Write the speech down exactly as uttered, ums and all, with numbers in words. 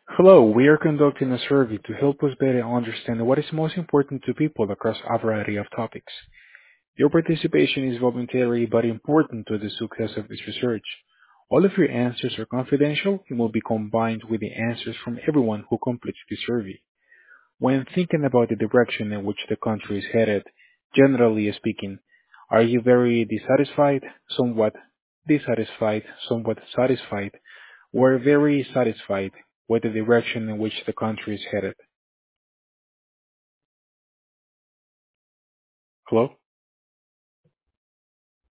Hello, we are conducting a survey to help us better understand what is most important to people across a variety of topics. Your participation is voluntary but important to the success of this research. All of your answers are confidential and will be combined with the answers from everyone who completes the survey. When thinking about the direction in which the country is headed, generally speaking, are you very dissatisfied, somewhat dissatisfied, somewhat satisfied, or very satisfied with the direction in which the country is headed? Hello?